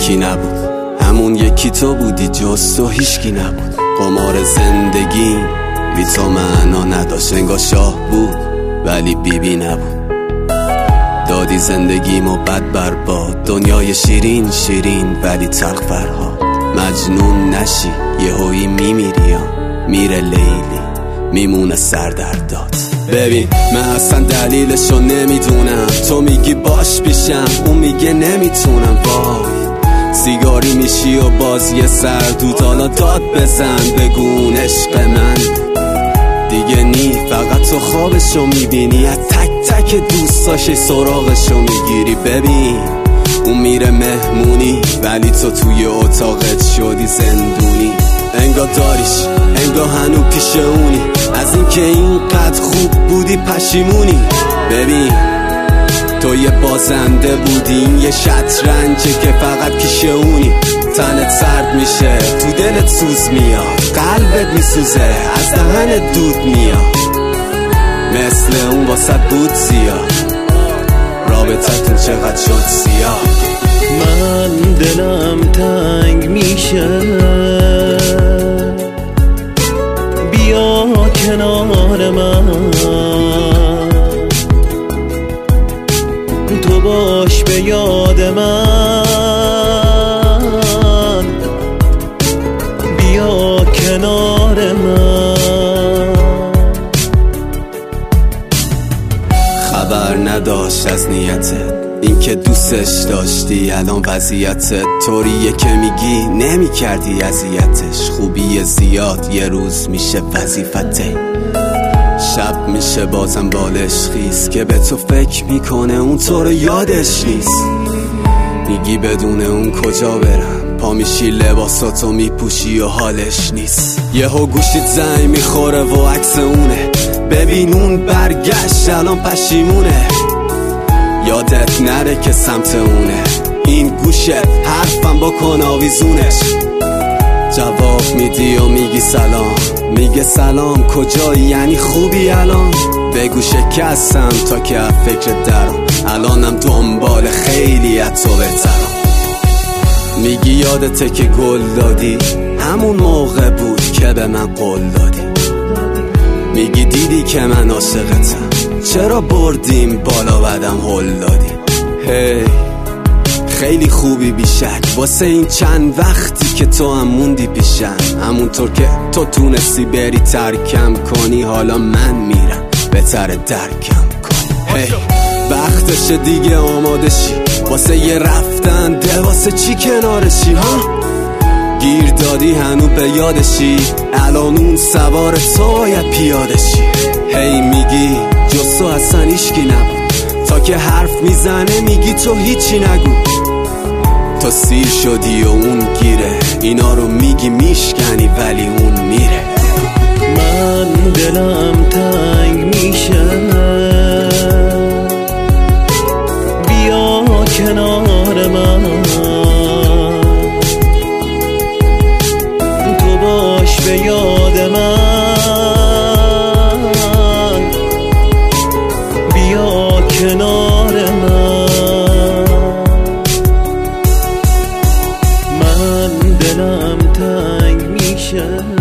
یکی نبود، همون یکی تو بودی، جز تو هیچکی نبود. قمار زندگی بی تو معنا نداشت، انگار شاه بود ولی بیبی نبود. دادی زندگیمو بد برباد، دنیای شیرین شیرین ولی تلخ فرهاد. مجنون نشی یهویی میمیری، میره لیلی میمونه سردردات. ببین من اصلا دلیلشو نمیدونم، تو میگی باش پیشم، اون میگه نمیتونم. وای سیگاری میشی و باز یه سردود، حالا داد بزن بگون عشق من دیگه نی. فقط تو خوابشو میبینی، از تک تک دوستاش سراغشو میگیری. ببین اون میره مهمونی ولی تو توی اتاقت شدی زندونی. انگار داریش انگار هنو پیش اونی، از اینکه اینقدر خوب بودی پشیمونی. ببین تو یه بازنده بودی، این یه شطرنجه که فقط پیش اونی. تنت سرد میشه، تو دلت سوز میاد، قلبت میسوزه، از دهنت دود میاد. مثل اون واسط بود زیاد، رابطتون چقدر شد سیاه. من دلم تنگ میشه، بیا کنار من، تو باش به یاد من، بیا کنار من. خبر نداشت از نیتت، این که دوستش داشتی الان وضعیتت طوریه که میگی نمی کردی اذیتش. خوبی زیاد یه روز میشه وظیفته، شب میشه بازم بالش خیز که به تو فکر میکنه اون تو رو یادش نیست. میگی بدون اون کجا برم، پا میشی لباساتو میپوشی و حالش نیست. یهو گوشیت زنگ میخوره و عکس اونه، ببین اون برگشت الان پشیمونه. یادت نره که سمت اونه، این گوشت حرفم بکن آویزونش. جواب میدی و میگی سلام، میگه سلام کجایی یعنی خوبی الان. بگو شکستم تا که از فکر درم، الانم دنبال خیلی از تو بهترم. میگی یادته که گل دادی، همون موقع بود که به من قول دادی. میگی دیدی که من عاشقتم، چرا بردیم بالا بعدم هل دادی. هی خیلی خوبی بیشک، واسه این چند وقتی که تو هم موندی پیشم. همونطور که تو تونستی بری ترکم کنی، حالا من میرم بهتره درکم کنی. هی وقتش دیگه آماده شی واسه یه رفتن، ده واسه چی کنارشی ها. گیر دادی هنو به یادشی، الان اون سوار تو باید پیادشی. هی میگی جز تو اصلا هیچکی نبود، تا که حرف میزنه میگی تو هیچی نگو. تو سیر شدی و اون گیره، اینا رو میگی میشکنی ولی اون میره. من دلم تنگ میشه، بیا کنار من، تو باش به یاد من، بیا کنار من. من دلم تنگ میشه.